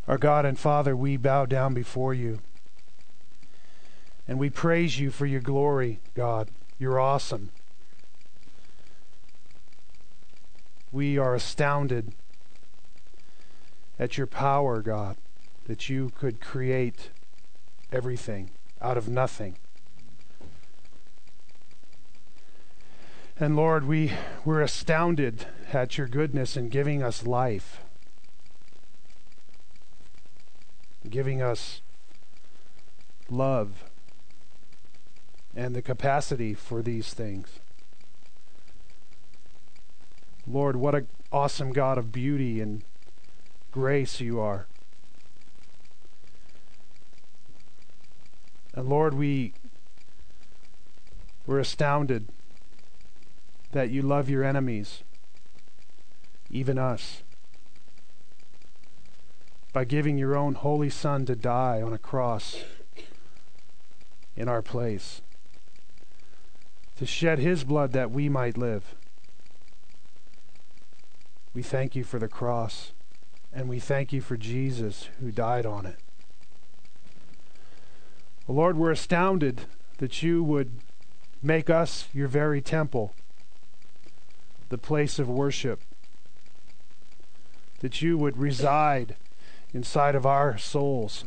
Our God and Father, we bow down before you. And we praise you for your glory, God. You're awesome. We are astounded at your power, God, that you could create everything out of nothing. And Lord, we're astounded at your goodness in giving us life, giving us love and the capacity for these things. Lord, what an awesome God of beauty and grace you are. And Lord, we're astounded that you love your enemies, even us, by giving your own holy Son to die on a cross in our place, to shed his blood that we might live. We thank you for the cross, and we thank you for Jesus who died on it. Lord, we're astounded that you would make us your very temple, the place of worship, that you would reside inside of our souls.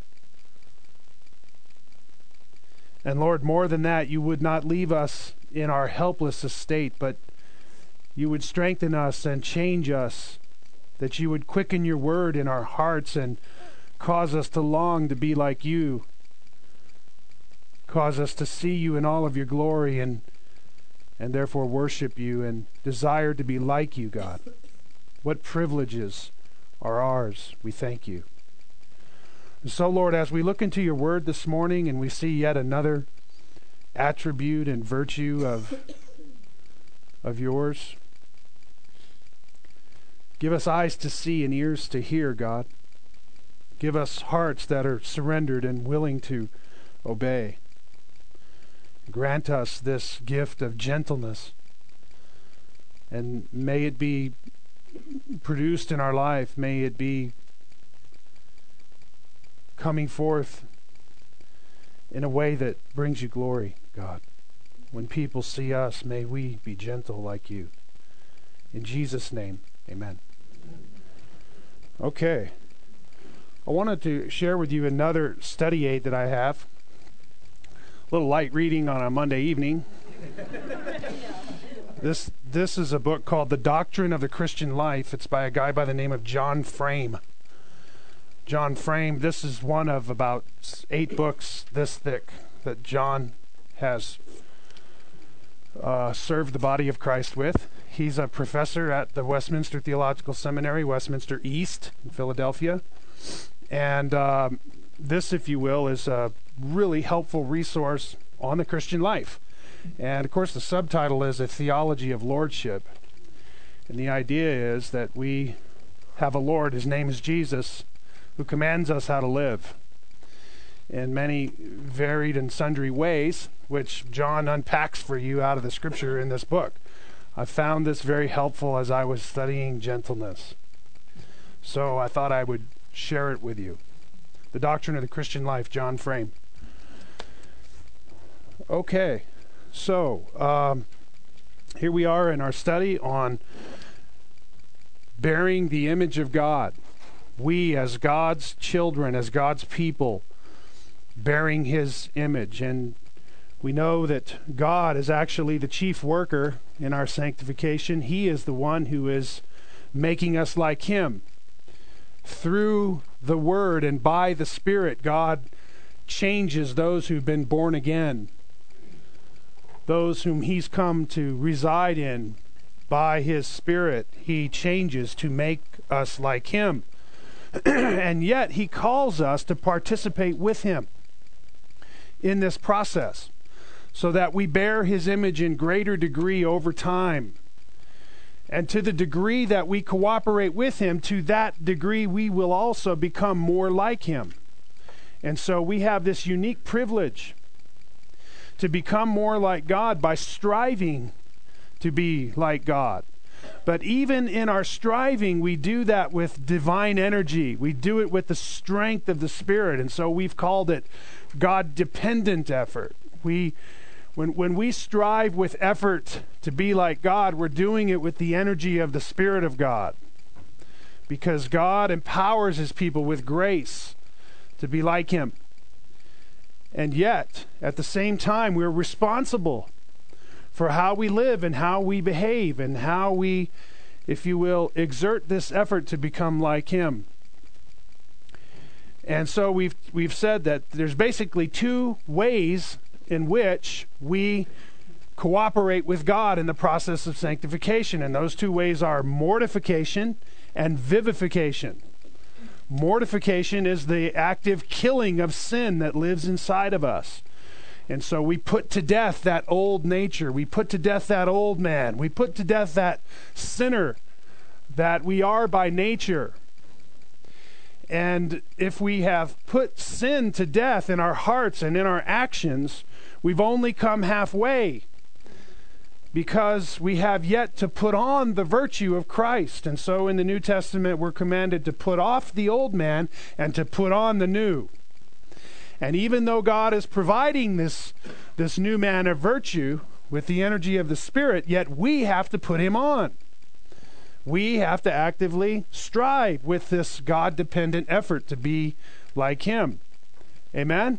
And Lord, more than that, you would not leave us in our helpless estate, but you would strengthen us and change us, that you would quicken your word in our hearts and cause us to long to be like you, cause us to see you in all of your glory and therefore worship you and desire to be like you, God. What privileges are ours. We thank you. And so, Lord, as we look into your word this morning and we see yet another attribute and virtue of yours, give us eyes to see and ears to hear, God. Give us hearts that are surrendered and willing to obey. Grant us this gift of gentleness, and may it be produced in our life. May it be coming forth in a way that brings you glory, God. When people see us, may we be gentle like you. In Jesus' name, amen. Okay. I wanted to share with you another study aid that I have. A little light reading on a Monday evening. This is a book called The Doctrine of the Christian Life. It's by a guy by the name of John Frame. John Frame, this is one of about 8 books this thick that John has served the body of Christ with. He's a professor at the Westminster Theological Seminary, Westminster East in Philadelphia. And this, if you will, is a really helpful resource on the Christian life. And of course the subtitle is A Theology of Lordship. And the idea is that we have a Lord, his name is Jesus, who commands us how to live in many varied and sundry ways, which John unpacks for you out of the scripture in this book. I found this very helpful as I was studying gentleness. So I thought I would share it with you. The Doctrine of the Christian Life, John Frame. Okay, so here we are in our study on bearing the image of God. We as God's children, as God's people, bearing his image. And we know that God is actually the chief worker in our sanctification. He is the one who is making us like him. Through the Word and by the Spirit, God changes those who've been born again, those whom he's come to reside in. By his Spirit, he changes to make us like him. And yet he calls us to participate with him in this process so that we bear his image in greater degree over time. And to the degree that we cooperate with him, to that degree we will also become more like him. And so we have this unique privilege to become more like God by striving to be like God, But even in our striving, we do that with divine energy. We do it with the strength of the Spirit. And so we've called it God-dependent effort. When we strive with effort to be like God, we're doing it with the energy of the Spirit of God. Because God empowers His people with grace to be like Him. And yet, at the same time, we're responsible for how we live and how we behave and how we, if you will, exert this effort to become like Him. And so we've said that there's basically two ways in which we cooperate with God in the process of sanctification. And those two ways are mortification and vivification. Mortification is the active killing of sin that lives inside of us. And so we put to death that old nature. We put to death that old man. We put to death that sinner that we are by nature. And if we have put sin to death in our hearts and in our actions, we've only come halfway, because we have yet to put on the virtue of Christ. And so in the New Testament, we're commanded to put off the old man and to put on the new. And even though God is providing this new man of virtue with the energy of the Spirit, yet we have to put him on. We have to actively strive with this God-dependent effort to be like Him. Amen?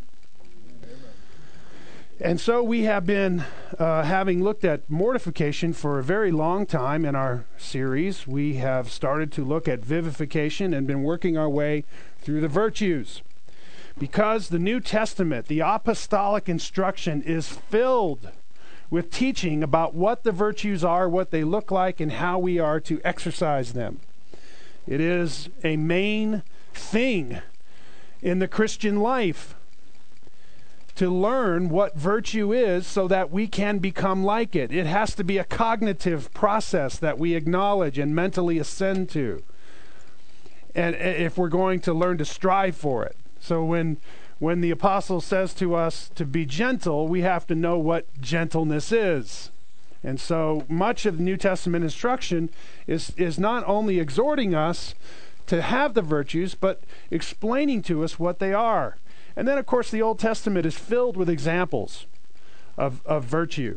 And so we have been, having looked at mortification for a very long time in our series, we have started to look at vivification and been working our way through the virtues. Because the New Testament, the apostolic instruction, is filled with teaching about what the virtues are, what they look like, and how we are to exercise them. It is a main thing in the Christian life to learn what virtue is so that we can become like it. It has to be a cognitive process that we acknowledge and mentally ascend to, and if we're going to learn to strive for it. So when the apostle says to us to be gentle, we have to know what gentleness is. And so much of the New Testament instruction is not only exhorting us to have the virtues, but explaining to us what they are. And then, of course, the Old Testament is filled with examples of virtue.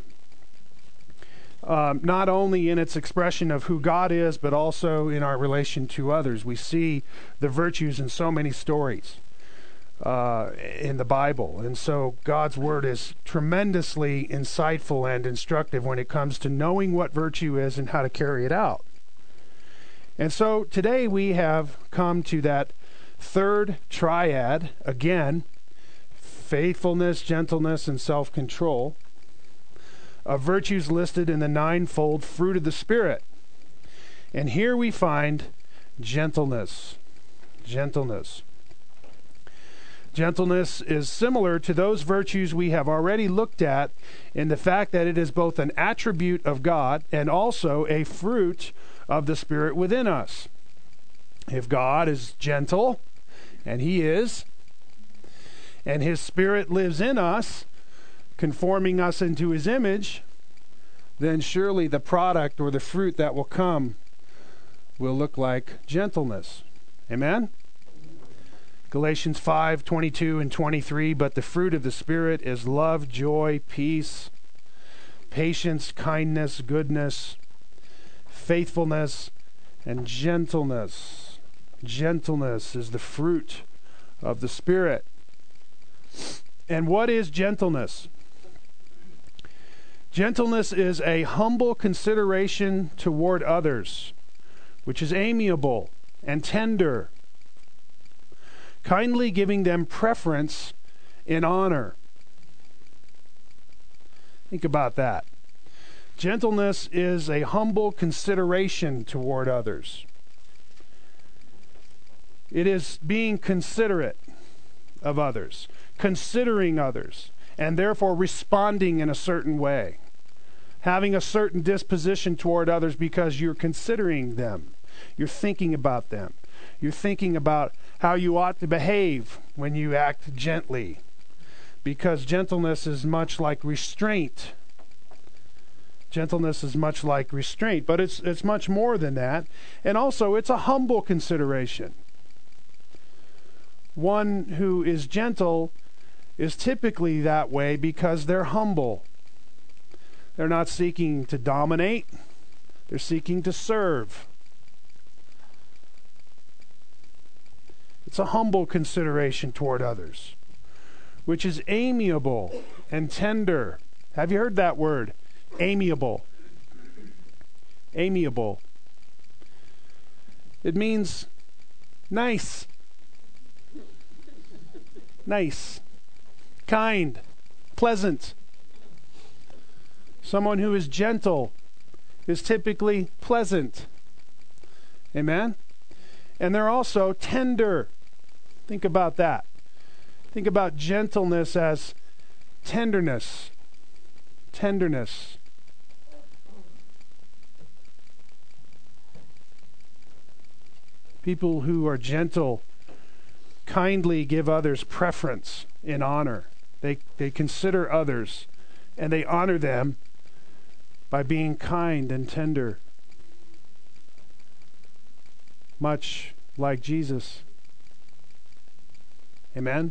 Not only in its expression of who God is, but also in our relation to others. We see the virtues in so many stories in the Bible. And so God's Word is tremendously insightful and instructive when it comes to knowing what virtue is and how to carry it out. And so today we have come to that third triad, again, faithfulness, gentleness, and self-control, of virtues listed in the ninefold fruit of the Spirit. And here we find gentleness. Gentleness. Gentleness is similar to those virtues we have already looked at in the fact that it is both an attribute of God and also a fruit of the Spirit within us. If God is gentle, and He is, and His Spirit lives in us, conforming us into His image, then surely the product or the fruit that will come will look like gentleness. Amen? Galatians 5:22 and 23, but the fruit of the Spirit is love, joy, peace, patience, kindness, goodness, faithfulness, and gentleness. Gentleness is the fruit of the Spirit. And what is gentleness? Gentleness is a humble consideration toward others, which is amiable and tender, kindly giving them preference in honor. Think about that. Gentleness is a humble consideration toward others. It is being considerate of others, considering others, and therefore responding in a certain way. Having a certain disposition toward others because you're considering them. You're thinking about them. You're thinking about how you ought to behave when you act gently. Because gentleness is much like restraint. Gentleness is much like restraint, but it's much more than that. And also, it's a humble consideration. One who is gentle is typically that way because they're humble. They're not seeking to dominate. They're seeking to serve. It's a humble consideration toward others, which is amiable and tender. Have you heard that word? Amiable. Amiable. It means nice. Nice. Kind. Pleasant. Someone who is gentle is typically pleasant. Amen? And they're also tender. Think about that. Think about gentleness as tenderness. Tenderness. People who are gentle kindly give others preference in honor. They consider others and they honor them by being kind and tender. Much like Jesus. Amen?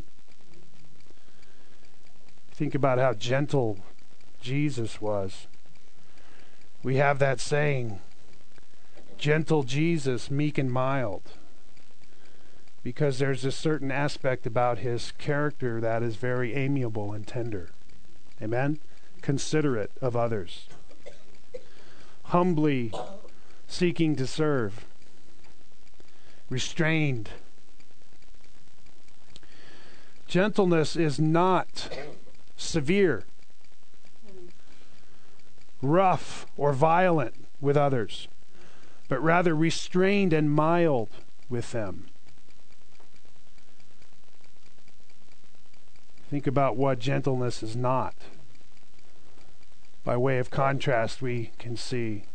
Think about how gentle Jesus was. We have that saying, gentle Jesus, meek and mild. Because there's a certain aspect about his character that is very amiable and tender. Amen? Considerate of others. Humbly seeking to serve. Restrained. Gentleness is not severe, rough, or violent with others, but rather restrained and mild with them. Think about what gentleness is not. By way of contrast, we can see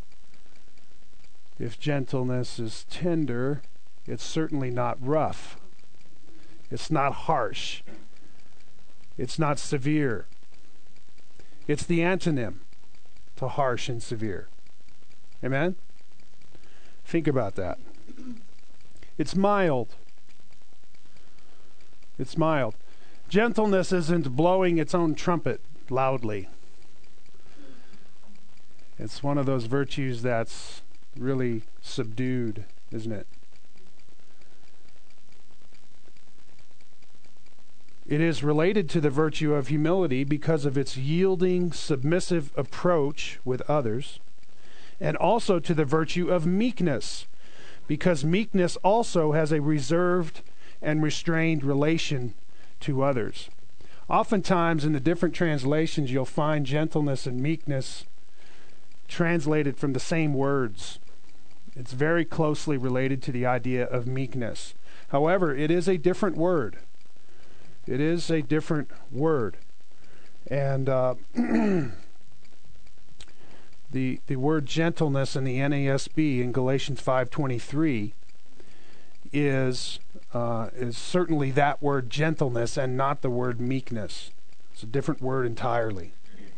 if gentleness is tender, it's certainly not rough. It's not harsh. It's not severe. It's the antonym to harsh and severe. Amen? Think about that. It's mild. It's mild. Gentleness isn't blowing its own trumpet loudly. It's one of those virtues that's really subdued, isn't it? It is related to the virtue of humility because of its yielding, submissive approach with others, and also to the virtue of meekness, because meekness also has a reserved and restrained relation to others. Oftentimes in the different translations, you'll find gentleness and meekness translated from the same words. It's very closely related to the idea of meekness. However, it is a different word. It is a different word. And the word gentleness in the NASB in Galatians 5:23 is certainly that word gentleness and not the word meekness. It's a different word entirely.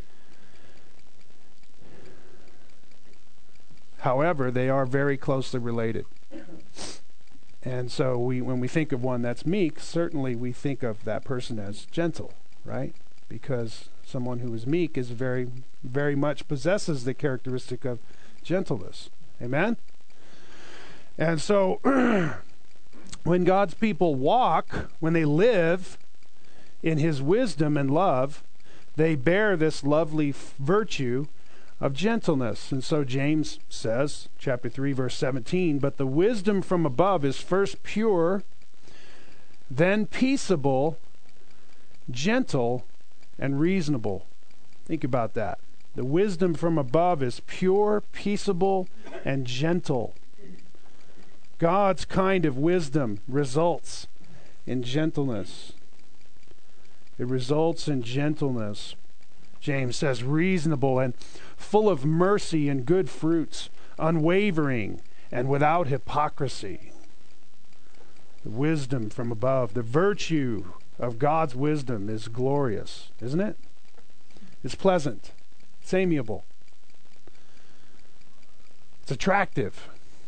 However, they are very closely related. And so when we think of one that's meek, certainly we think of that person as gentle, right? Because someone who is meek is very, very much possesses the characteristic of gentleness. Amen? And so when God's people walk, when they live in his wisdom and love, they bear this lovely virtue of gentleness. And so James says, chapter 3, verse 17, but the wisdom from above is first pure, then peaceable, gentle, and reasonable. Think about that. The wisdom from above is pure, peaceable, and gentle. God's kind of wisdom results in gentleness. It results in gentleness. James says, reasonable and full of mercy and good fruits, unwavering and without hypocrisy. The wisdom from above, the virtue of God's wisdom is glorious, isn't it? It's pleasant. It's amiable. It's attractive.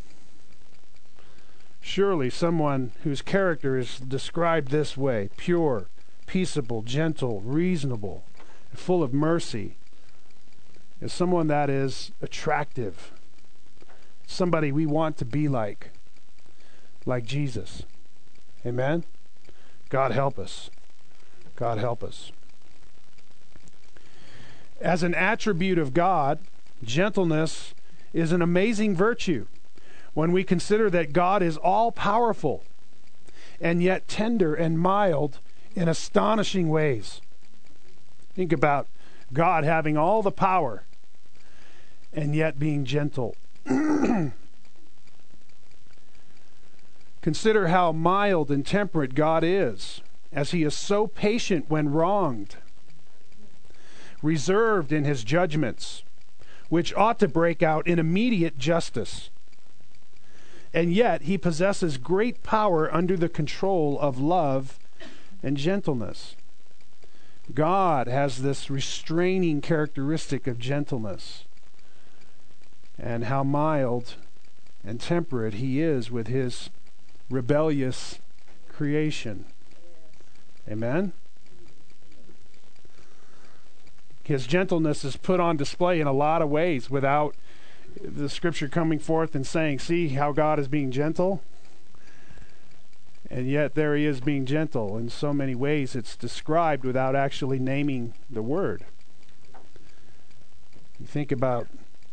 Surely someone whose character is described this way, pure, peaceable, gentle, reasonable, and full of mercy, is someone that is attractive. Somebody we want to be like Jesus. Amen? God help us. God help us. As an attribute of God, gentleness is an amazing virtue when we consider that God is all-powerful and yet tender and mild in astonishing ways. Think about God having all the power and yet being gentle. Consider how mild and temperate God is, as he is so patient when wronged, reserved in his judgments, which ought to break out in immediate justice. And yet he possesses great power under the control of love and gentleness. God has this restraining characteristic of gentleness, and how mild and temperate he is with his rebellious creation. Amen? His gentleness is put on display in a lot of ways without the scripture coming forth and saying, see how God is being gentle? And yet there he is being gentle. In so many ways it's described without actually naming the word. You think about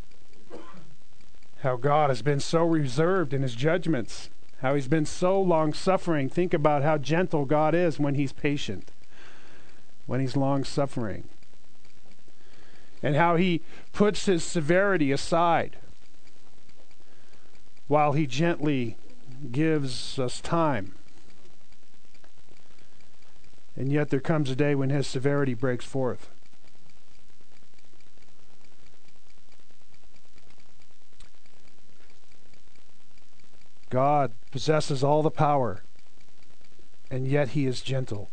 how God has been so reserved in his judgments, how he's been so long-suffering. Think about how gentle God is when he's patient, when he's long-suffering. And how he puts his severity aside while he gently gives us time. And yet there comes a day when his severity breaks forth. God possesses all the power, and yet he is gentle.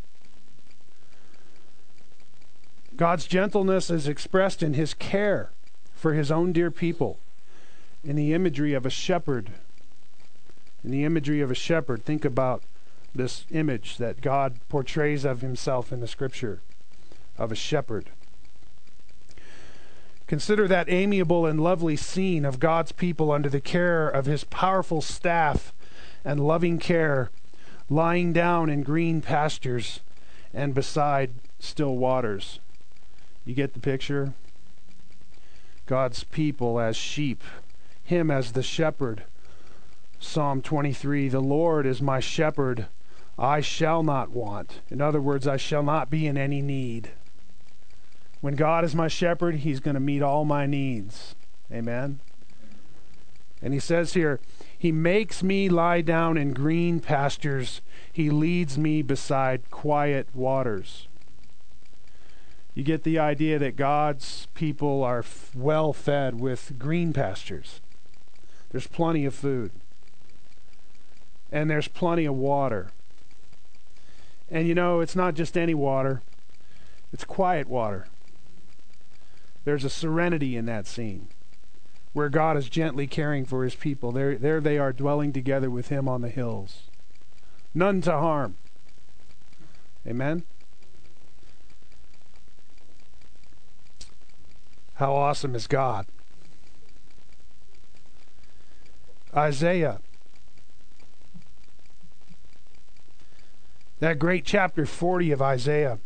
God's gentleness is expressed in his care for his own dear people, in the imagery of a shepherd. In the imagery of a shepherd, think about this image that God portrays of himself in the scripture, of a shepherd. Consider that amiable and lovely scene of God's people under the care of his powerful staff and loving care, lying down in green pastures and beside still waters. You get the picture? God's people as sheep, him as the shepherd. Psalm 23, the Lord is my shepherd, I shall not want. In other words, I shall not be in any need. When God is my shepherd, he's going to meet all my needs. Amen? And he says here, he makes me lie down in green pastures. He leads me beside quiet waters. You get the idea that God's people are well fed with green pastures. There's plenty of food. And there's plenty of water. And you know, it's not just any water. It's quiet water. There's a serenity in that scene where God is gently caring for his people. There they are dwelling together with him on the hills. None to harm. Amen? How awesome is God? Isaiah. That great chapter 40 of Isaiah,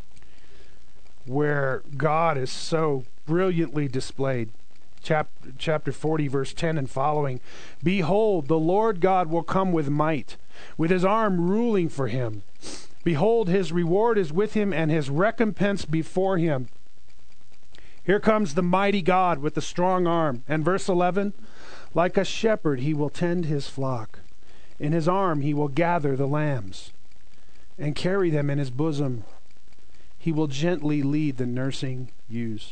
where God is so brilliantly displayed. Chapter 40, verse 10 and following. Behold, the Lord God will come with might, with his arm ruling for him. Behold, his reward is with him, and his recompense before him. Here comes the mighty God with the strong arm. And verse 11, like a shepherd he will tend his flock. In his arm he will gather the lambs and carry them in his bosom. He will gently lead the nursing ewes.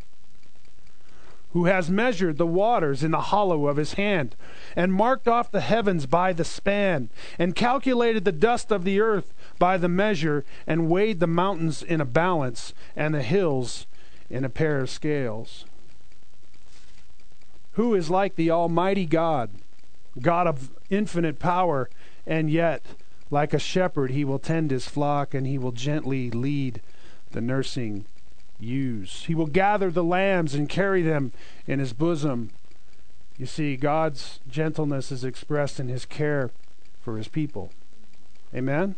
Who has measured the waters in the hollow of his hand, and marked off the heavens by the span, and calculated the dust of the earth by the measure, and weighed the mountains in a balance, and the hills in a pair of scales. Who is like the Almighty God, God of infinite power, and yet, like a shepherd, he will tend his flock, and he will gently lead the nursing ewes. He will gather the lambs and carry them in his bosom. You see, God's gentleness is expressed in his care for his people. Amen?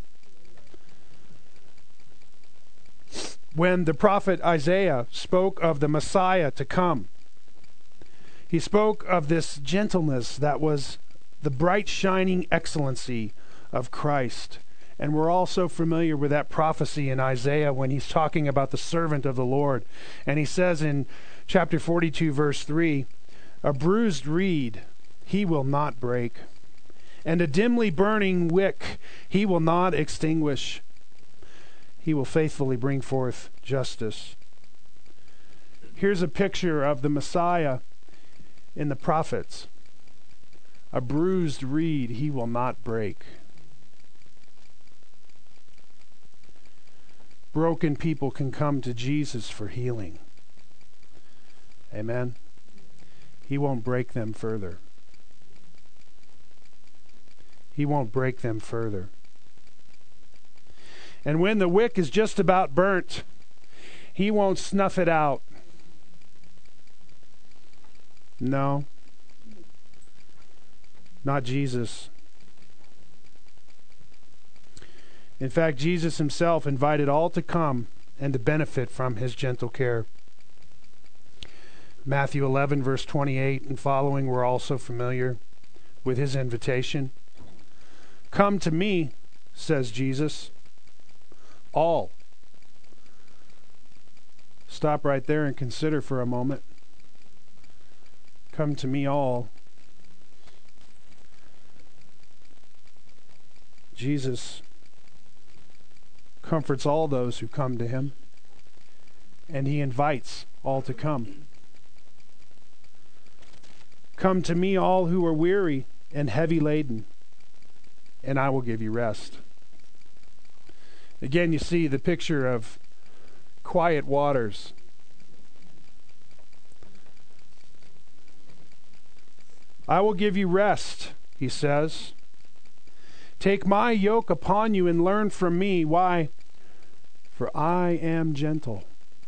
When the prophet Isaiah spoke of the Messiah to come, he spoke of this gentleness that was the bright shining excellency of Christ. And we're also familiar with that prophecy in Isaiah when he's talking about the servant of the Lord. And he says in chapter 42, verse 3, "A bruised reed he will not break, and a dimly burning wick he will not extinguish. He will faithfully bring forth justice." Here's a picture of the Messiah in the prophets. A bruised reed he will not break. Broken people can come to Jesus for healing. Amen. He won't break them further. He won't break them further. And when the wick is just about burnt, he won't snuff it out. No. Not Jesus. In fact, Jesus himself invited all to come and to benefit from his gentle care. Matthew 11, verse 28 and following, we're also familiar with his invitation. "Come to me," says Jesus, "all." Stop right there and consider for a moment. Come to me, all. Jesus comforts all those who come to him, and he invites all to come. "Come to me, all who are weary and heavy laden, and I will give you rest." Again, you see the picture of quiet waters. "I will give you rest," he says. "Take my yoke upon you and learn from me." Why? "For I am gentle."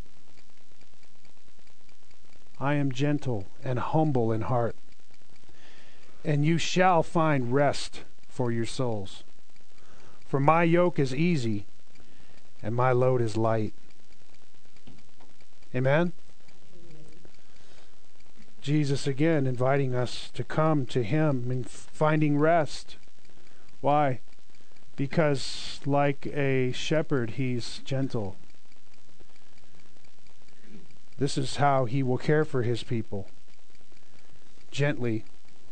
I am gentle and humble in heart, and you shall find rest for your souls. For my yoke is easy and my load is light. Amen? Jesus again inviting us to come to him and finding rest. Why? Because like a shepherd, he's gentle. This is how he will care for his people. Gently.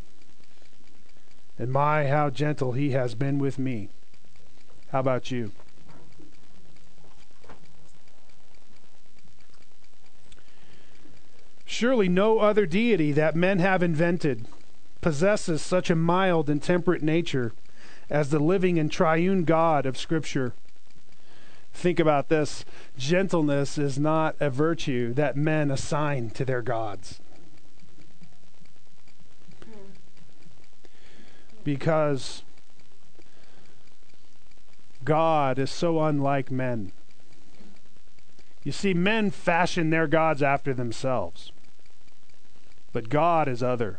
And my, how gentle he has been with me. How about you? Surely no other deity that men have invented possesses such a mild and temperate nature as the living and triune God of Scripture. Think about this. Gentleness is not a virtue that men assign to their gods. Because God is so unlike men. You see, men fashion their gods after themselves. But God is other.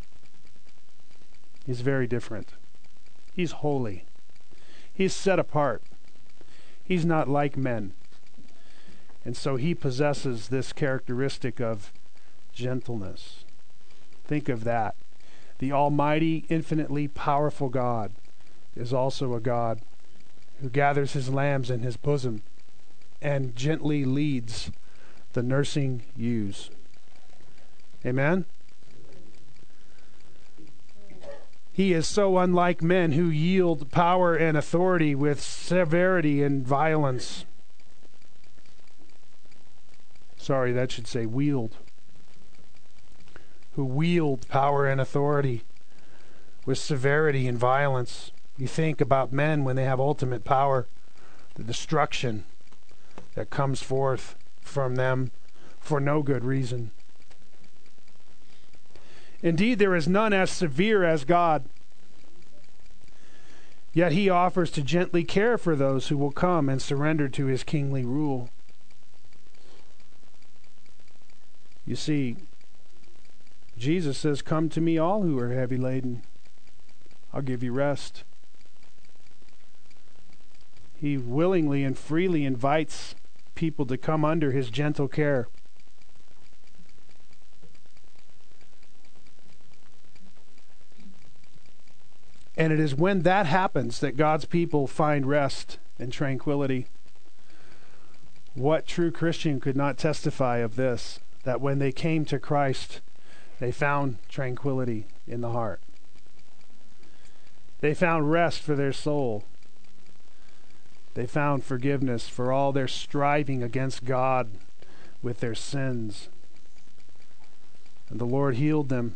He's very different. He's holy. He's set apart. He's not like men. And so he possesses this characteristic of gentleness. Think of that. The almighty, infinitely powerful God is also a God who gathers his lambs in his bosom and gently leads the nursing ewes. Amen? He is so unlike men who yield power and authority with severity and violence. Sorry, that should say wield. Who wield power and authority with severity and violence. You think about men when they have ultimate power, the destruction that comes forth from them for no good reason. Indeed, there is none as severe as God. Yet he offers to gently care for those who will come and surrender to his kingly rule. You see, Jesus says, "Come to me, all who are heavy laden. I'll give you rest." He willingly and freely invites people to come under his gentle care. And it is when that happens that God's people find rest and tranquility. What true Christian could not testify of this? That when they came to Christ, they found tranquility in the heart. They found rest for their soul. They found forgiveness for all their striving against God with their sins. And the Lord healed them.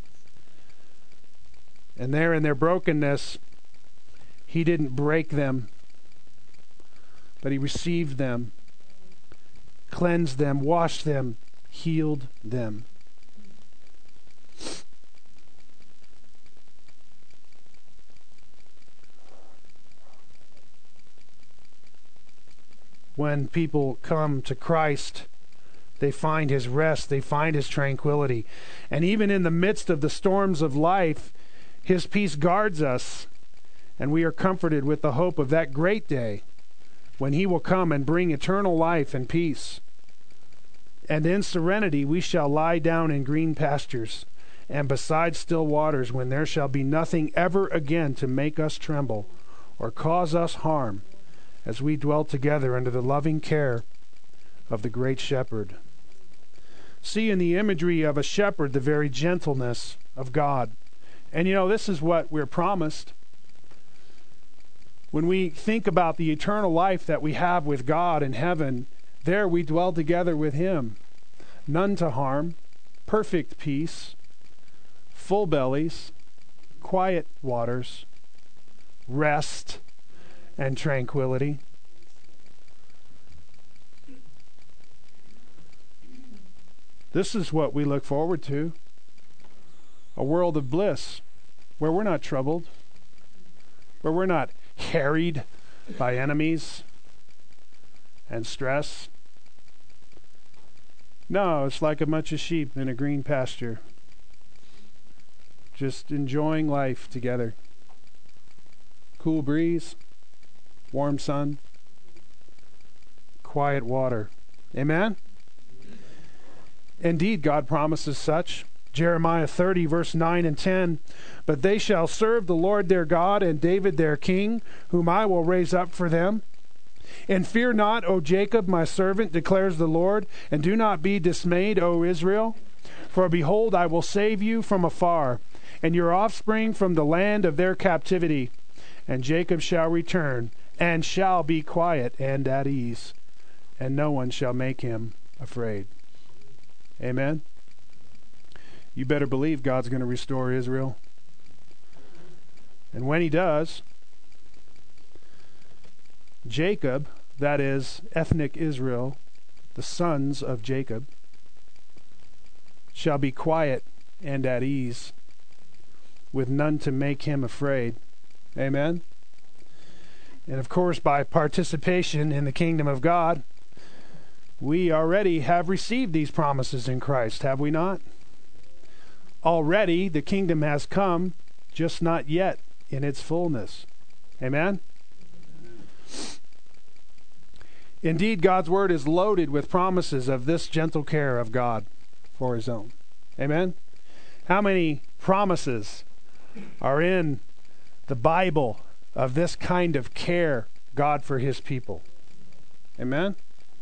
And there in their brokenness, he didn't break them, but he received them, cleansed them, washed them, healed them. When people come to Christ, they find his rest, they find his tranquility. And even in the midst of the storms of life, his peace guards us, and we are comforted with the hope of that great day when he will come and bring eternal life and peace. And in serenity we shall lie down in green pastures, and beside still waters, when there shall be nothing ever again to make us tremble or cause us harm, as we dwell together under the loving care of the great shepherd. See in the imagery of a shepherd the very gentleness of God. And this is what we're promised. When we think about the eternal life that we have with God in heaven, there we dwell together with him. None to harm, perfect peace, full bellies, quiet waters, rest, and tranquility. This is what we look forward to. A world of bliss where we're not troubled, where we're not harried by enemies and stress. No, it's like a bunch of sheep in a green pasture, just enjoying life together. Cool breeze, warm sun, quiet water. Amen? Indeed, God promises such. Jeremiah 30, verse 9 and 10. But they shall serve the Lord their God and David their king, whom I will raise up for them. And fear not, O Jacob, my servant, declares the Lord, and do not be dismayed, O Israel. For behold, I will save you from afar, and your offspring from the land of their captivity. And Jacob shall return, and shall be quiet and at ease, and no one shall make him afraid. Amen? You better believe God's going to restore Israel. And when he does, Jacob, that is, ethnic Israel, the sons of Jacob, shall be quiet and at ease, with none to make him afraid. Amen? And of course, by participation in the kingdom of God, we already have received these promises in Christ, have we not? Already the kingdom has come, just not yet in its fullness. Amen? Indeed, God's word is loaded with promises of this gentle care of God for his own. Amen? How many promises are in the Bible of this kind of care God for his people? Amen?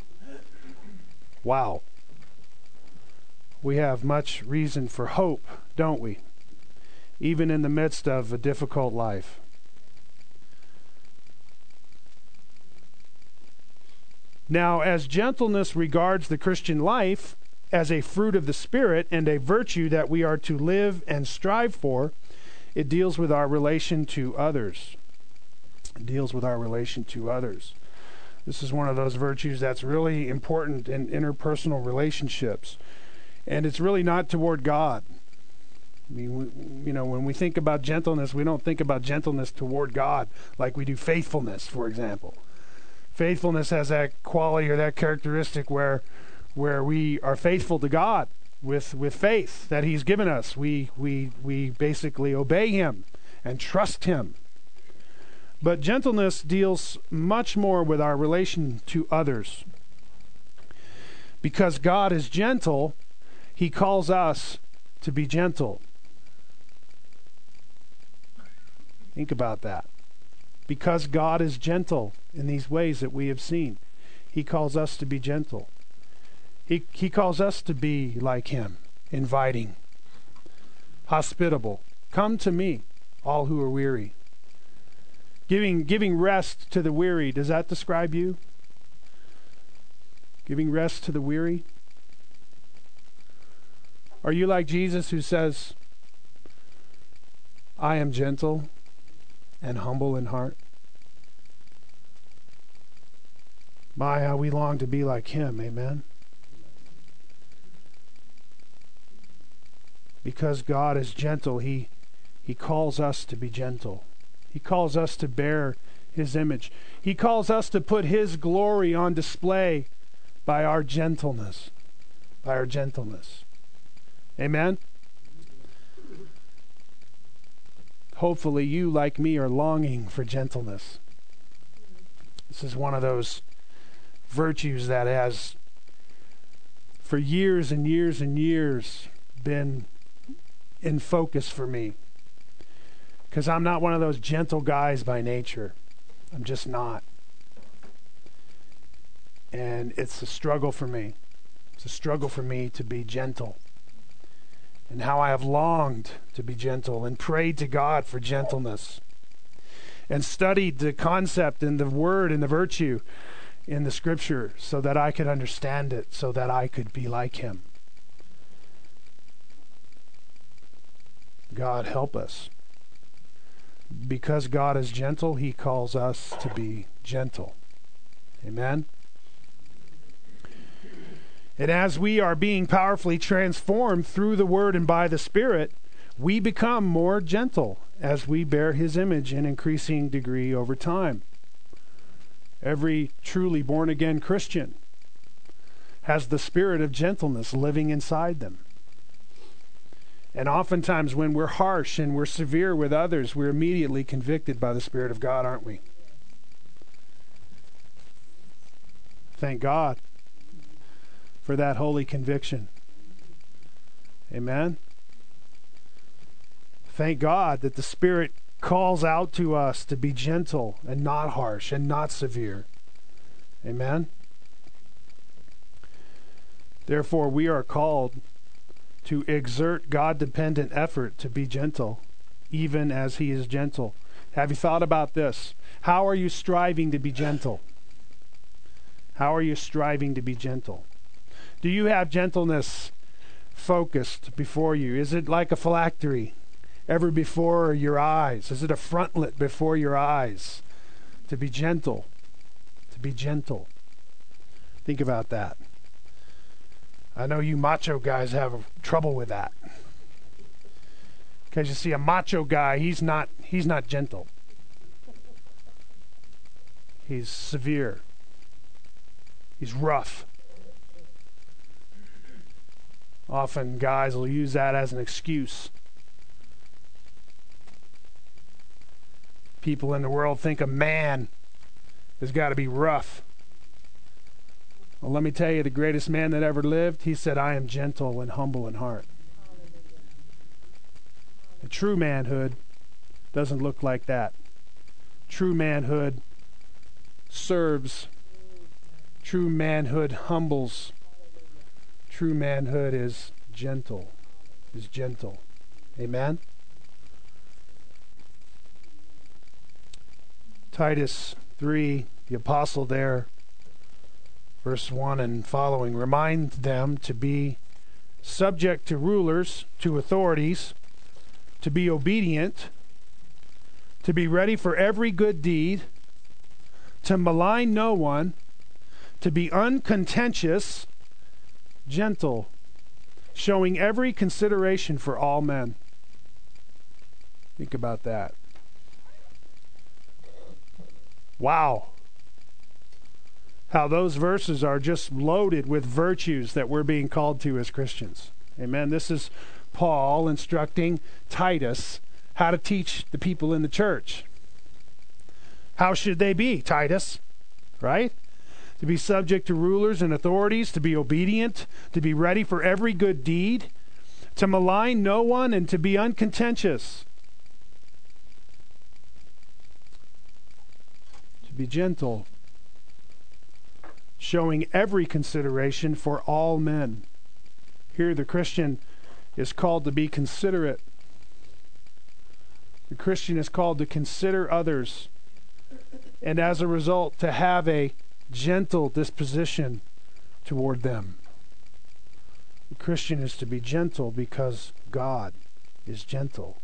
Wow. We have much reason for hope, don't we? Even in the midst of a difficult life. Now, as gentleness regards the Christian life as a fruit of the Spirit and a virtue that we are to live and strive for, it deals with our relation to others. It deals with our relation to others. This is one of those virtues that's really important in interpersonal relationships. And it's really not toward God. I mean, when we think about gentleness, we don't think about gentleness toward God like we do faithfulness, for example. Faithfulness has that quality or that characteristic where we are faithful to God with faith that He's given us. We basically obey Him and trust Him. But gentleness deals much more with our relation to others. Because God is gentle, He calls us to be gentle. Think about that. Because God is gentle in these ways that we have seen, He calls us to be gentle. He calls us to be like Him, inviting, hospitable. Come to me, all who are weary. Giving rest to the weary. Does that describe you? Giving rest to the weary? Are you like Jesus, who says, I am gentle and humble in heart? My, how we long to be like Him, amen? Because God is gentle, He calls us to be gentle. He calls us to bear His image. He calls us to put His glory on display by our gentleness. By our gentleness. Amen? Hopefully you, like me, are longing for gentleness. This is one of those virtues that has, for years and years and years, been in focus for me. Because I'm not one of those gentle guys by nature. I'm just not. And it's a struggle for me. It's a struggle for me to be gentle. And how I have longed to be gentle and prayed to God for gentleness. And studied the concept and the word and the virtue in the Scripture so that I could understand it, so that I could be like Him. God help us. Because God is gentle, He calls us to be gentle. Amen? And as we are being powerfully transformed through the Word and by the Spirit, we become more gentle as we bear His image in increasing degree over time. Every truly born-again Christian has the spirit of gentleness living inside them. And oftentimes when we're harsh and we're severe with others, we're immediately convicted by the Spirit of God, aren't we? Thank God for that holy conviction. Amen? Thank God that the Spirit calls out to us to be gentle and not harsh and not severe. Amen? Therefore, we are called to exert God-dependent effort to be gentle, even as He is gentle. Have you thought about this? How are you striving to be gentle? How are you striving to be gentle? Do you have gentleness focused before you? Is it like a phylactery ever before your eyes? Is it a frontlet before your eyes? To be gentle. To be gentle. Think about that. I know you macho guys have trouble with that. Because you see, a macho guy, he's not gentle. He's severe. He's rough. Often guys will use that as an excuse. People in the world think a man has got to be rough. Well, let me tell you, the greatest man that ever lived, he said, I am gentle and humble in heart. A true manhood doesn't look like that. True manhood serves. True manhood humbles. True manhood is gentle. Is gentle. Amen? Titus 3, the apostle there, verse 1 and following, remind them to be subject to rulers, to authorities, to be obedient, to be ready for every good deed, to malign no one, to be uncontentious, gentle, showing every consideration for all men. Think about that. Wow. How those verses are just loaded with virtues that we're being called to as Christians. Amen. This is Paul instructing Titus how to teach the people in the church. How should they be, Titus? Right? To be subject to rulers and authorities, to be obedient, to be ready for every good deed, to malign no one, and to be uncontentious. To be gentle, showing every consideration for all men. Here the Christian is called to be considerate. The Christian is called to consider others, and as a result, to have a gentle disposition toward them. The Christian is to be gentle because God is gentle.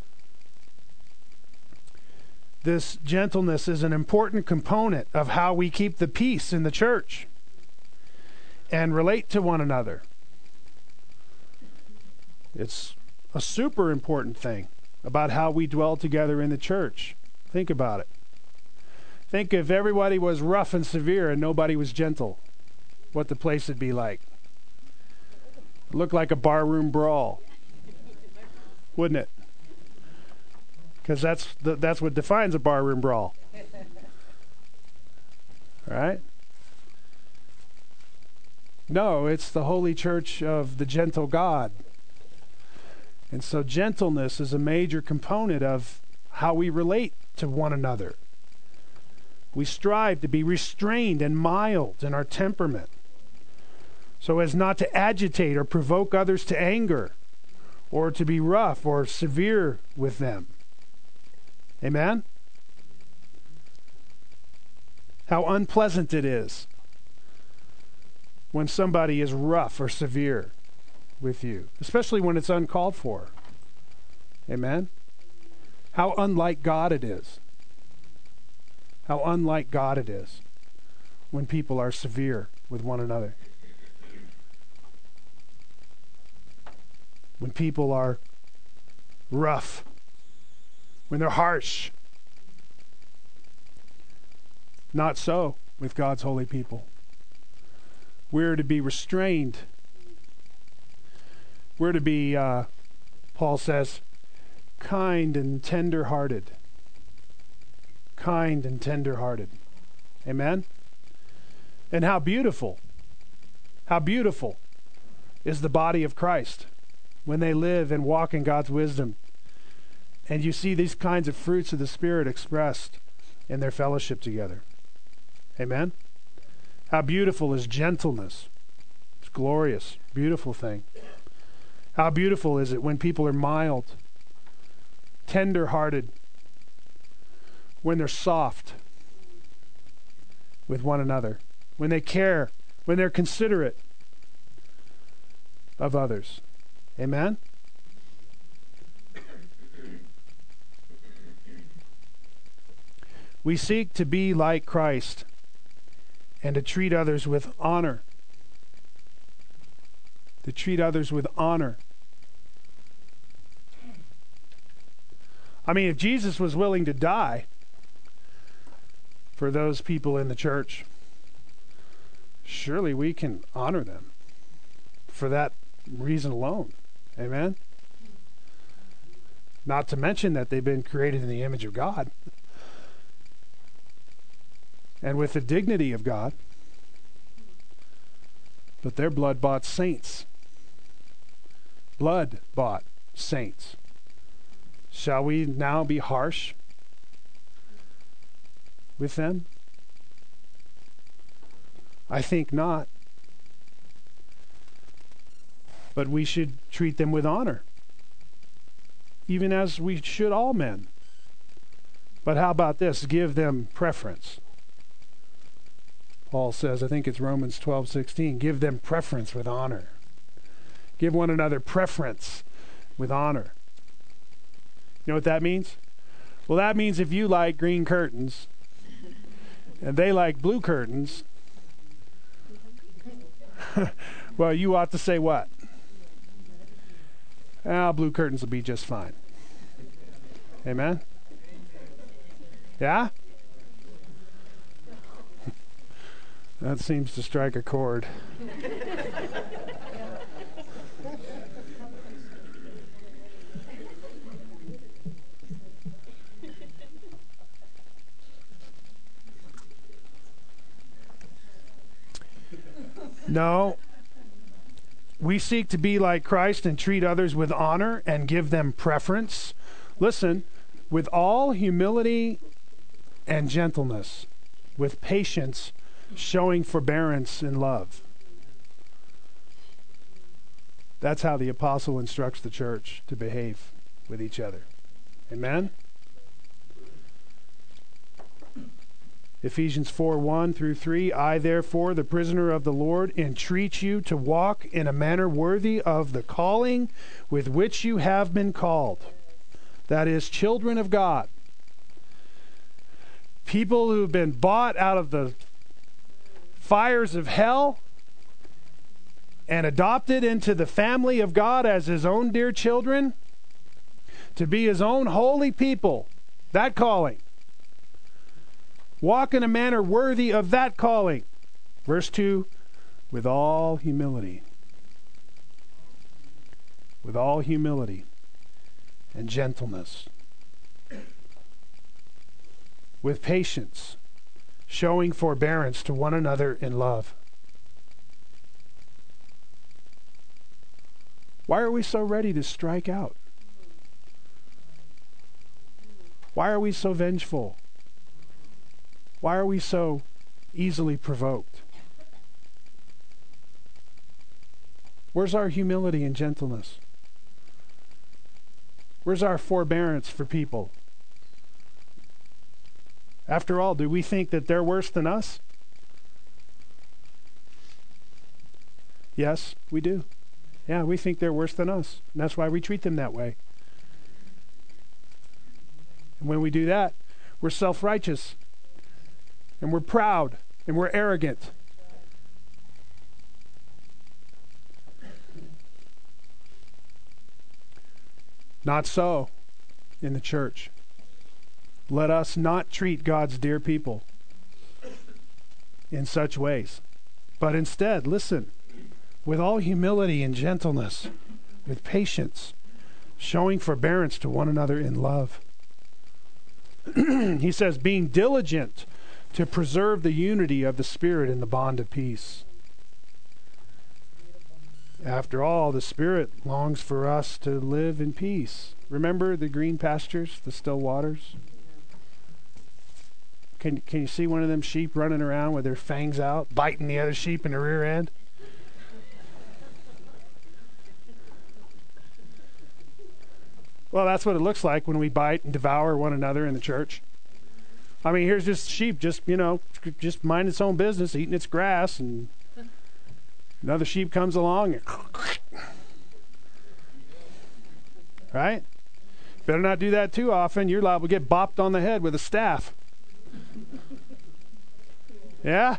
This gentleness is an important component of how we keep the peace in the church and relate to one another. It's a super important thing about how we dwell together in the church. Think about it. Think if everybody was rough and severe and nobody was gentle, what the place would be like. It'd look like a barroom brawl, wouldn't it? Because that's what defines a barroom brawl. Right? No, it's the holy church of the gentle God. And so gentleness is a major component of how we relate to one another. We strive to be restrained and mild in our temperament so as not to agitate or provoke others to anger or to be rough or severe with them. Amen? How unpleasant it is when somebody is rough or severe with you, especially when it's uncalled for. Amen? How unlike God it is. How unlike God it is when people are severe with one another. When people are rough. When they're harsh. Not so with God's holy people. We're to be restrained. We're to be, Paul says, kind and tender-hearted. Kind and tender-hearted. Amen? And how beautiful is the body of Christ when they live and walk in God's wisdom. And you see these kinds of fruits of the Spirit expressed in their fellowship together. Amen? How beautiful is gentleness. It's glorious, beautiful thing. How beautiful is it when people are mild, tender-hearted, when they're soft with one another, when they care, when they're considerate of others. Amen? We seek to be like Christ and to treat others with honor. To treat others with honor. I mean, if Jesus was willing to die for those people in the church, surely we can honor them for that reason alone. Amen? Not to mention that they've been created in the image of God and with the dignity of God, but they're blood-bought saints. Blood-bought saints. Shall we now be harsh with them? I think not. But we should treat them with honor, even as we should all men. But how about this? Give them preference. Paul says, I think it's Romans 12:16, give them preference with honor. Give one another preference with honor. You know what that means? Well, that means if you like green curtains and they like blue curtains, well, you ought to say what? Blue curtains will be just fine. Amen? Yeah? That seems to strike a chord. No. We seek to be like Christ and treat others with honor and give them preference. Listen, with all humility and gentleness, with patience, showing forbearance in love. That's how the apostle instructs the church to behave with each other. Amen? Ephesians 4:1-3, I therefore, the prisoner of the Lord, entreat you to walk in a manner worthy of the calling with which you have been called. That is, children of God. People who've been bought out of the fires of hell and adopted into the family of God as his own dear children, to be his own holy people. That calling. Walk in a manner worthy of that calling. Verse 2, with all humility. With all humility and gentleness. With patience, showing forbearance to one another in love. Why are we so ready to strike out? Why are we so vengeful? Why are we so easily provoked? Where's our humility and gentleness? Where's our forbearance for people? After all, do we think that they're worse than us? Yes, we do. Yeah, we think they're worse than us. And that's why we treat them that way. And when we do that, we're self-righteous. And we're proud. And we're arrogant. Not so in the church. Let us not treat God's dear people in such ways. But instead, listen, with all humility and gentleness, with patience, showing forbearance to one another in love. He says, being diligent to preserve the unity of the Spirit in the bond of peace. After all, the Spirit longs for us to live in peace. Remember the green pastures, the still waters? Can you see one of them sheep running around with their fangs out, biting the other sheep in the rear end? Well, that's what it looks like when we bite and devour one another in the church. I mean, here's just sheep, just mind its own business, eating its grass, and another sheep comes along and right? Better not do that too often. You're liable to get bopped on the head with a staff. Yeah?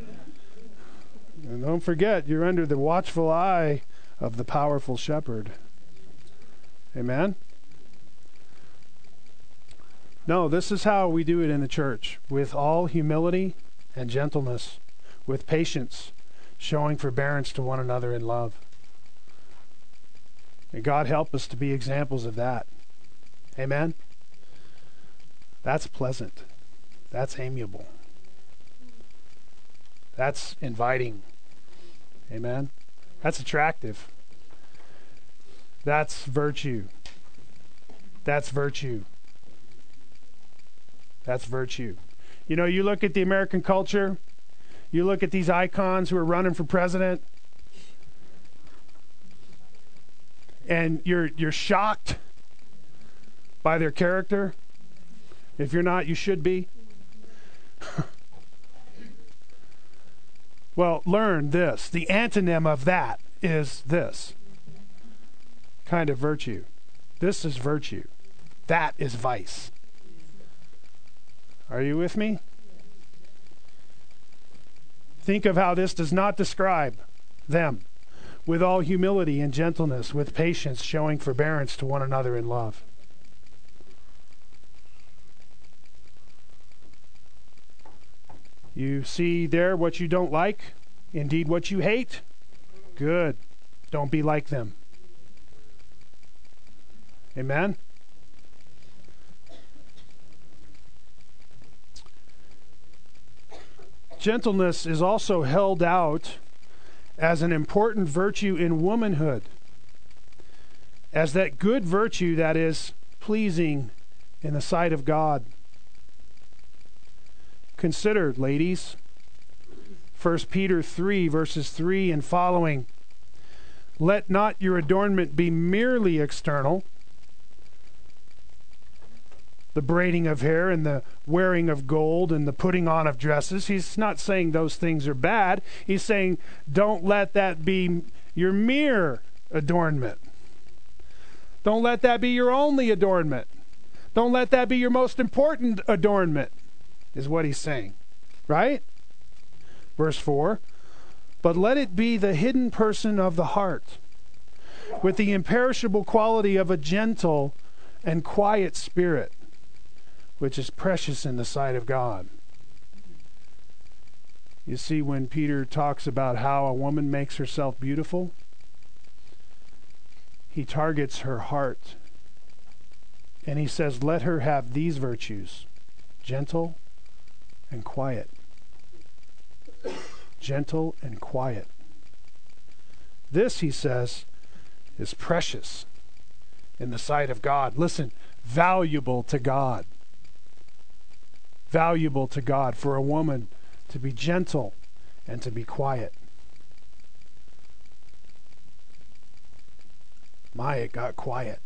And don't forget, you're under the watchful eye of the powerful shepherd. Amen? No, this is how we do it in the church. With all humility and gentleness. With patience. Showing forbearance to one another in love. May God help us to be examples of that. Amen? That's pleasant. That's amiable. That's inviting. Amen? That's attractive. That's virtue. That's virtue. That's virtue. You know, you look at the American culture, you look at these icons who are running for president, and you're shocked by their character. If you're not, you should be. Well, learn this. The antonym of that is this kind of virtue. This is virtue. That is vice. Are you with me? Think of how this does not describe them. With all humility and gentleness, with patience, showing forbearance to one another in love. You see there what you don't like, indeed what you hate? Good. Don't be like them. Amen? Gentleness is also held out as an important virtue in womanhood, as that good virtue that is pleasing in the sight of God. Consider, ladies, 1 Peter 3, verses 3 and following. Let not your adornment be merely external, the braiding of hair and the wearing of gold and the putting on of dresses. He's not saying those things are bad. He's saying don't let that be your mere adornment. Don't let that be your only adornment. Don't let that be your most important adornment, is what he's saying. Right? Verse 4, but let it be the hidden person of the heart, with the imperishable quality of a gentle and quiet spirit, which is precious in the sight of God. You see, when Peter talks about how a woman makes herself beautiful, he targets her heart. And he says, let her have these virtues, gentle and quiet. Gentle and quiet. This, he says, is precious in the sight of God. Listen, valuable to God. Valuable to God for a woman to be gentle and to be quiet. My, it got quiet.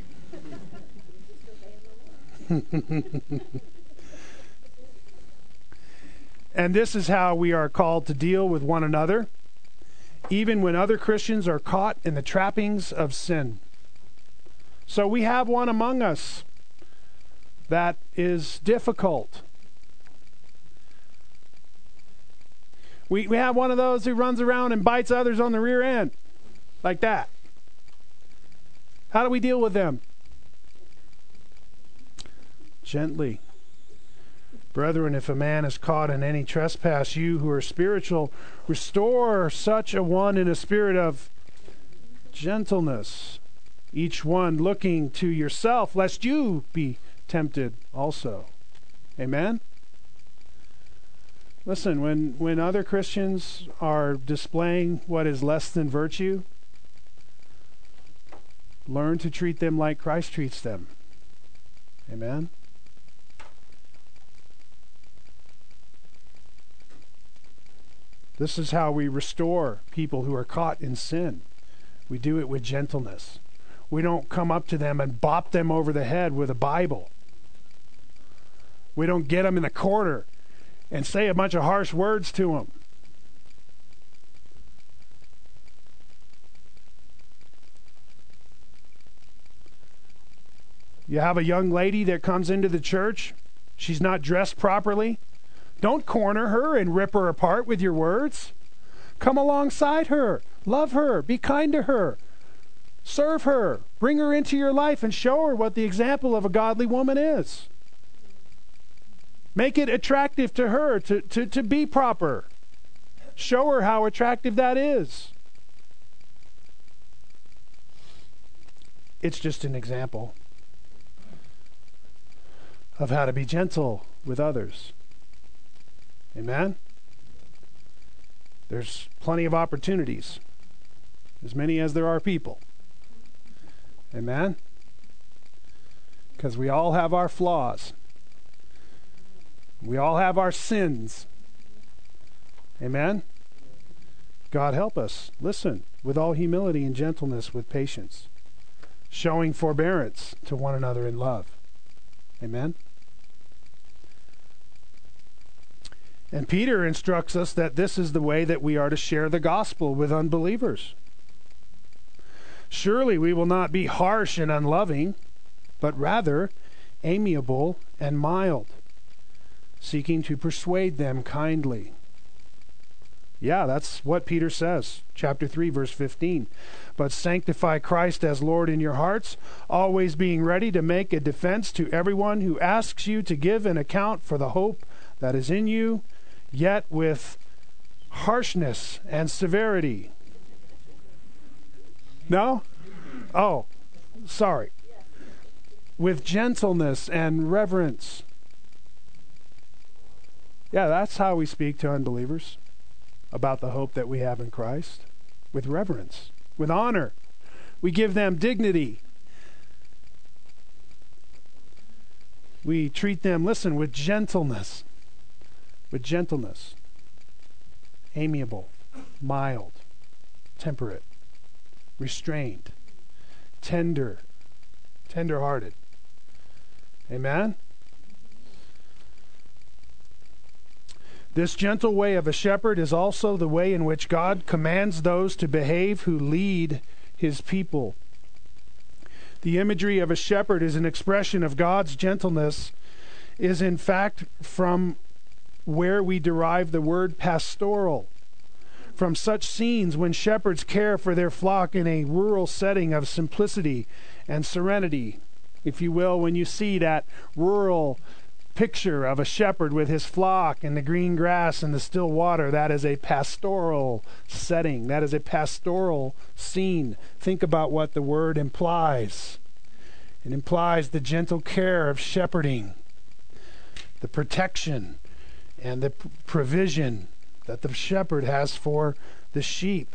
And this is how we are called to deal with one another, even when other Christians are caught in the trappings of sin. So we have one among us that is difficult. We have one of those who runs around and bites others on the rear end, like that. How do we deal with them? Gently. Brethren, if a man is caught in any trespass, you who are spiritual, restore such a one in a spirit of gentleness, each one looking to yourself, lest you be tempted also. Amen? Listen, when other Christians are displaying what is less than virtue, learn to treat them like Christ treats them. Amen? This is how we restore people who are caught in sin. We do it with gentleness. We don't come up to them and bop them over the head with a Bible. We don't get them in the corner and say a bunch of harsh words to them. You have a young lady that comes into the church. She's not dressed properly. Don't corner her and rip her apart with your words. Come alongside her. Love her. Be kind to her. Serve her. Bring her into your life and show her what the example of a godly woman is. Make it attractive to her to be proper. Show her how attractive that is. It's just an example of how to be gentle with others. Amen? There's plenty of opportunities, as many as there are people. Amen? Because we all have our flaws. We all have our sins. Amen? God help us. Listen, with all humility and gentleness, with patience, showing forbearance to one another in love. Amen? And Peter instructs us that this is the way that we are to share the gospel with unbelievers. Surely we will not be harsh and unloving, but rather amiable and mild, seeking to persuade them kindly. Yeah, that's what Peter says. Chapter 3, verse 15. But sanctify Christ as Lord in your hearts, always being ready to make a defense to everyone who asks you to give an account for the hope that is in you, yet with harshness and severity. No? Oh, sorry. With gentleness and reverence. Yeah, that's how we speak to unbelievers about the hope that we have in Christ. With reverence, with honor. We give them dignity. We treat them, listen, with gentleness. With gentleness. Amiable, mild, temperate, restrained, tender-hearted. Amen? This gentle way of a shepherd is also the way in which God commands those to behave who lead his people. The imagery of a shepherd is an expression of God's gentleness, is in fact from where we derive the word pastoral. From such scenes when shepherds care for their flock in a rural setting of simplicity and serenity. If you will, when you see that rural picture of a shepherd with his flock and the green grass and the still water, that is a pastoral setting. That is a pastoral scene. Think about what the word implies. It implies the gentle care of shepherding, the protection and the provision that the shepherd has for the sheep.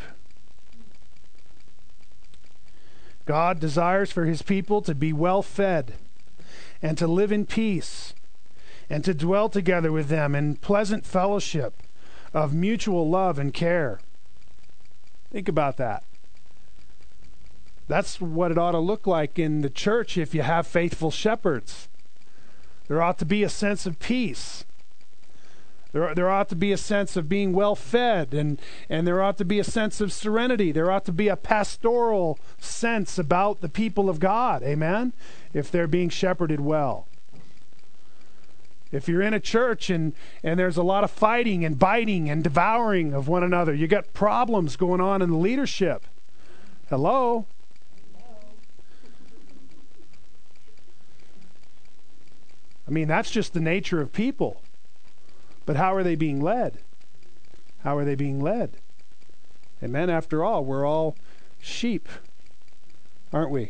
God desires for his people to be well fed and to live in peace and to dwell together with them in pleasant fellowship of mutual love and care. Think about that. That's what it ought to look like in the church if you have faithful shepherds. There ought to be a sense of peace. There ought to be a sense of being well fed, and there ought to be a sense of serenity. There ought to be a pastoral sense about the people of God, amen? If they're being shepherded well. If you're in a church and there's a lot of fighting and biting and devouring of one another, you got problems going on in the leadership. Hello? I mean, that's just the nature of people. But how are they being led? How are they being led? Amen. After all, we're all sheep, aren't we?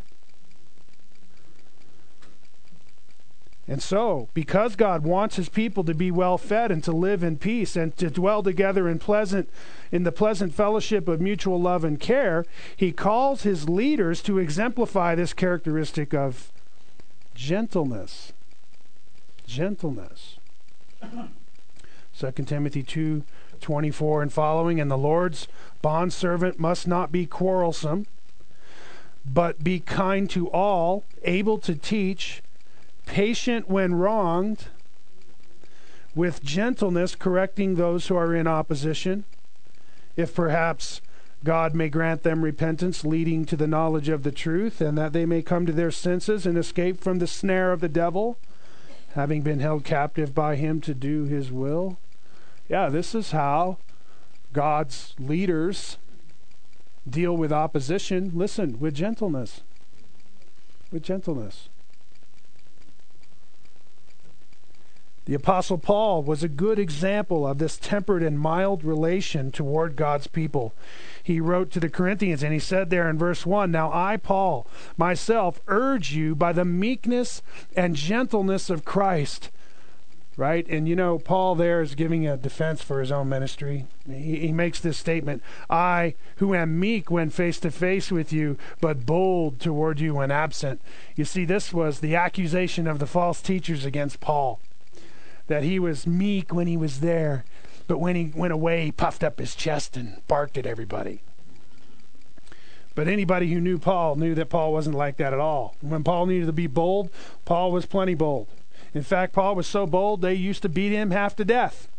And so, because God wants his people to be well fed and to live in peace and to dwell together in the pleasant fellowship of mutual love and care, he calls his leaders to exemplify this characteristic of gentleness. Gentleness. 2 Timothy 2:24 and following, and the Lord's bondservant must not be quarrelsome, but be kind to all, able to teach, patient when wronged, with gentleness correcting those who are in opposition, if perhaps God may grant them repentance leading to the knowledge of the truth, and that they may come to their senses and escape from the snare of the devil, having been held captive by him to do his will. Yeah, this is how God's leaders deal with opposition. Listen, with gentleness. With gentleness. The Apostle Paul was a good example of this tempered and mild relation toward God's people. He wrote to the Corinthians, and he said there in verse 1, "Now I, Paul, myself urge you by the meekness and gentleness of Christ." Right? And you know, Paul there is giving a defense for his own ministry. He makes this statement, "I, who am meek when face to face with you, but bold toward you when absent." You see, this was the accusation of the false teachers against Paul, that he was meek when he was there, but when he went away, he puffed up his chest and barked at everybody. But anybody who knew Paul knew that Paul wasn't like that at all. When Paul needed to be bold, Paul was plenty bold. In fact, Paul was so bold, they used to beat him half to death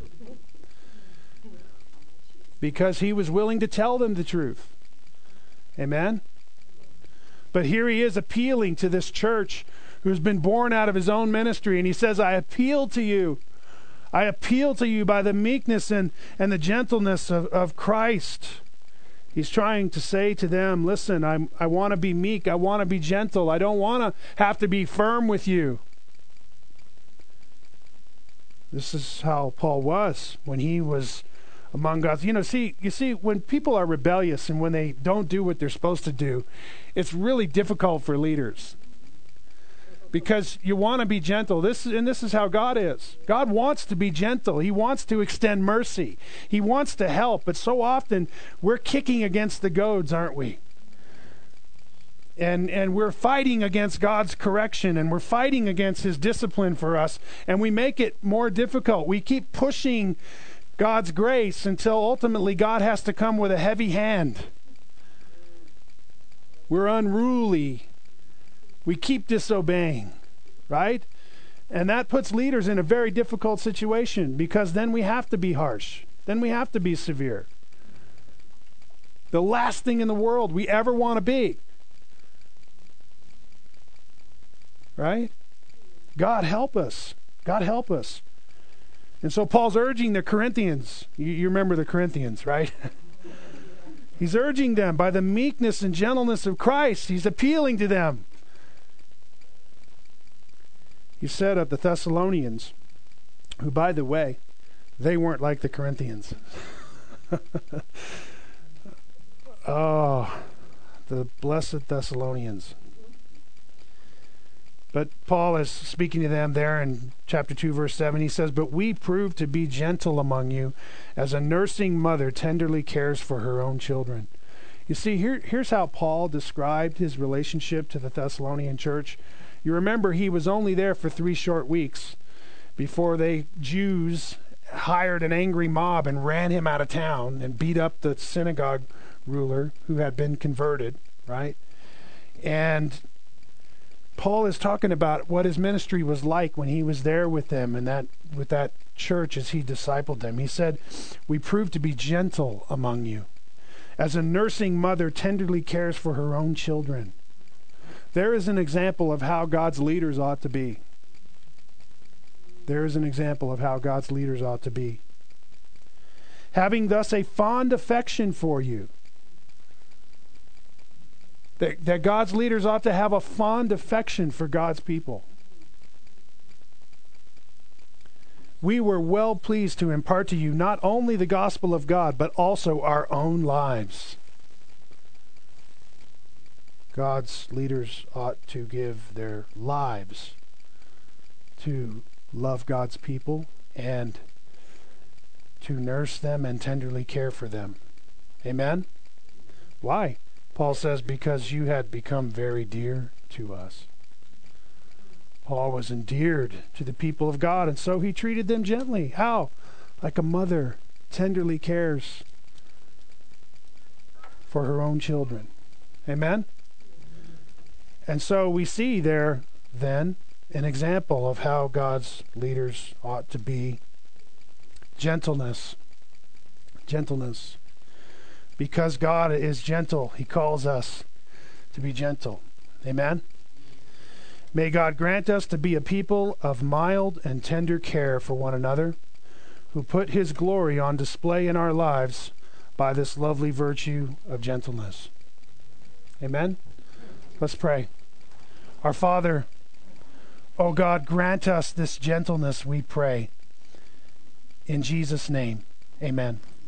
because he was willing to tell them the truth. Amen? But here he is appealing to this church who's been born out of his own ministry, and he says, "I appeal to you. I appeal to you by the meekness and the gentleness of Christ." He's trying to say to them, listen, I want to be meek. I want to be gentle. I don't want to have to be firm with you. This is how Paul was when he was among God's. You see, when people are rebellious and when they don't do what they're supposed to do, it's really difficult for leaders. Because you want to be gentle. This is how God is. God wants to be gentle. He wants to extend mercy. He wants to help. But so often we're kicking against the goads, aren't we? And we're fighting against God's correction, and we're fighting against His discipline for us, and we make it more difficult. We keep pushing God's grace until ultimately God has to come with a heavy hand. We're unruly. We keep disobeying, right? And that puts leaders in a very difficult situation, because then we have to be harsh. Then we have to be severe. The last thing in the world we ever want to be. Right? God help us. God help us. And so Paul's urging the Corinthians. You remember the Corinthians, right? He's urging them by the meekness and gentleness of Christ. He's appealing to them. He said of the Thessalonians, who, by the way, they weren't like the Corinthians. Oh, the blessed Thessalonians. But Paul is speaking to them there in chapter 2, verse 7. He says, "But we prove to be gentle among you, as a nursing mother tenderly cares for her own children." You see, here's how Paul described his relationship to the Thessalonian church. You remember he was only there for 3 short weeks before they Jews hired an angry mob and ran him out of town and beat up the synagogue ruler who had been converted, right? And Paul is talking about what his ministry was like when he was there with them and with that church as he discipled them. He said, "We prove to be gentle among you, as a nursing mother tenderly cares for her own children." There is an example of how God's leaders ought to be. There is an example of how God's leaders ought to be. "Having thus a fond affection for you." That God's leaders ought to have a fond affection for God's people. "We were well pleased to impart to you not only the gospel of God, but also our own lives." God's leaders ought to give their lives to love God's people and to nurse them and tenderly care for them. Amen? Why? Paul says, "Because you had become very dear to us." Paul was endeared to the people of God, and so he treated them gently. How? Like a mother tenderly cares for her own children. Amen? And so we see there, then, an example of how God's leaders ought to be. Gentleness. Gentleness. Because God is gentle, He calls us to be gentle. Amen? May God grant us to be a people of mild and tender care for one another, who put His glory on display in our lives by this lovely virtue of gentleness. Amen? Let's pray. Our Father, O God, grant us this gentleness, we pray. In Jesus' name, amen.